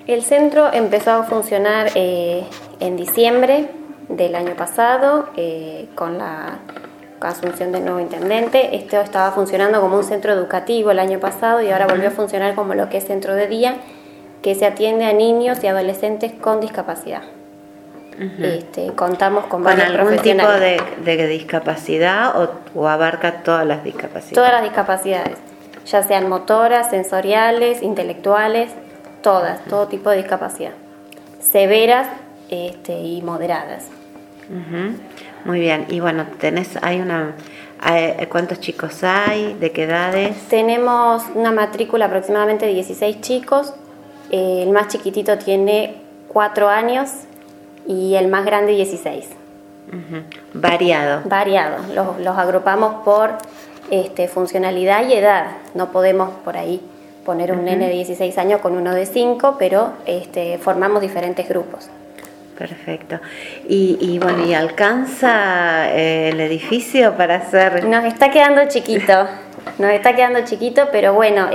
El centro empezó a funcionar en diciembre del año pasado con la asunción del nuevo intendente. Esto estaba funcionando como un centro educativo el año pasado y ahora volvió a funcionar como lo que es centro de día, que se atiende a niños y adolescentes con discapacidad. Contamos con varios profesionales. ¿Algún tipo de discapacidad o abarca todas las discapacidades? Todas las discapacidades, ya sean motoras, sensoriales, intelectuales, todas, todo tipo de discapacidad, severas y moderadas. Muy bien, y bueno, ¿cuántos chicos hay? ¿De qué edades? Tenemos una matrícula aproximadamente de 16 chicos, el más chiquitito tiene 4 años y el más grande 16. Variado. Los agrupamos por funcionalidad y edad. No podemos por ahí poner un nene de 16 años con uno de 5, pero formamos diferentes grupos. Perfecto. Y bueno, ¿y alcanza el edificio para hacer? Nos está quedando chiquito, pero bueno,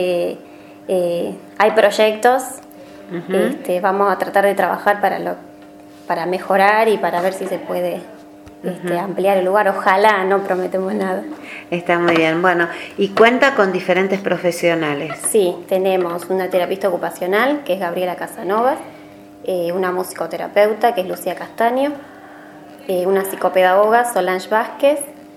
hay proyectos, vamos a tratar de trabajar para mejorar y para ver si se puede ampliar el lugar. Ojalá, no prometemos nada. Está muy bien. Bueno, ¿y cuenta con diferentes profesionales? Sí, tenemos una terapista ocupacional, que es Gabriela Casanovas, una musicoterapeuta, que es Lucía Castaño, una psicopedagoga, Solange Vázquez,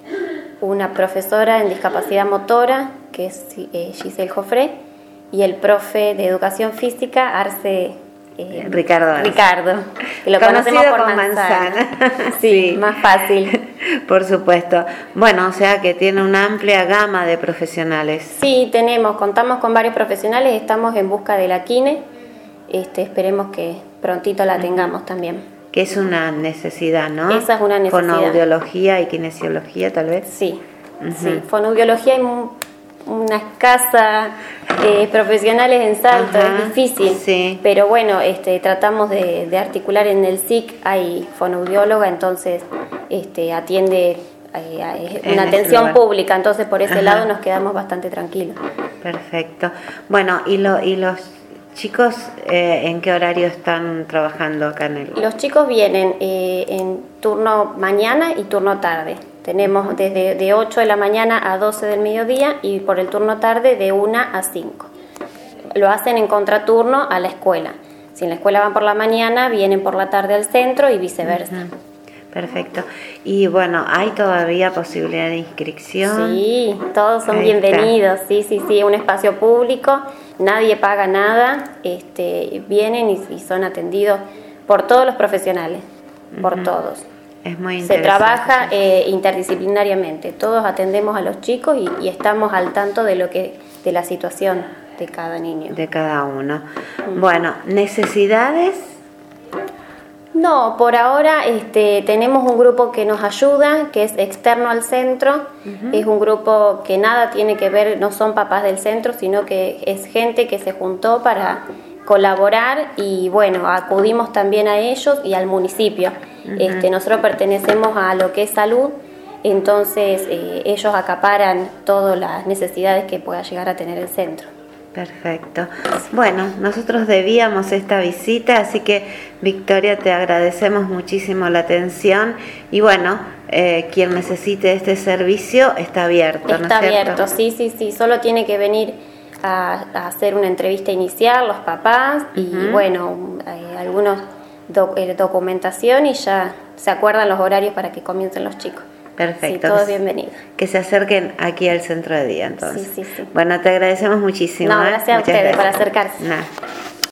una profesora en discapacidad motora, que es Giselle Joffre, y el profe de educación física, Arce Ricardo, que lo conocemos por Manzana. Sí, más fácil. Por supuesto. Bueno, o sea que tiene una amplia gama de profesionales. Sí, contamos con varios profesionales, estamos en busca de la kine, esperemos que prontito la tengamos también. Que es una necesidad, ¿no? Esa es una necesidad. Fonoaudiología y kinesiología, tal vez. Sí, sí. Fonoaudiología hay una escasa profesionales en Salto, es difícil, sí. Pero bueno, tratamos de articular en el SIC, hay fonoaudióloga, entonces atiende una atención pública, entonces por ese lado nos quedamos bastante tranquilos. Perfecto. Bueno, ¿y los chicos en qué horario están trabajando acá en el...? Los chicos vienen en turno mañana y turno tarde. Tenemos desde de 8 de la mañana a 12 del mediodía y por el turno tarde de 1 a 5. Lo hacen en contraturno a la escuela. Si en la escuela van por la mañana, vienen por la tarde al centro y viceversa. Perfecto. Y bueno, ¿hay todavía posibilidad de inscripción? Sí, todos son bienvenidos. Sí, un espacio público, nadie paga nada, vienen y son atendidos por todos los profesionales, por todos. Es muy Se interesante. trabaja interdisciplinariamente, todos atendemos a los chicos y estamos al tanto de la situación de cada niño. De cada uno. Bueno, ¿necesidades? No, por ahora tenemos un grupo que nos ayuda, que es externo al centro. Es un grupo que nada tiene que ver, no son papás del centro, sino que es gente que se juntó para colaborar y bueno, acudimos también a ellos y al municipio. Nosotros pertenecemos a lo que es salud, entonces ellos acaparan todas las necesidades que pueda llegar a tener el centro. Perfecto. Bueno, nosotros debíamos esta visita, así que Victoria, te agradecemos muchísimo la atención y bueno, quien necesite este servicio está abierto, ¿no es cierto? Está abierto, sí, solo tiene que venir a hacer una entrevista inicial los papás y bueno, algunos documentación y ya se acuerdan los horarios para que comiencen los chicos. Perfecto. Sí, todos bienvenidos. Que se acerquen aquí al centro de día, entonces. Sí. Bueno, te agradecemos muchísimo. No, gracias a ustedes por acercarse. Nada.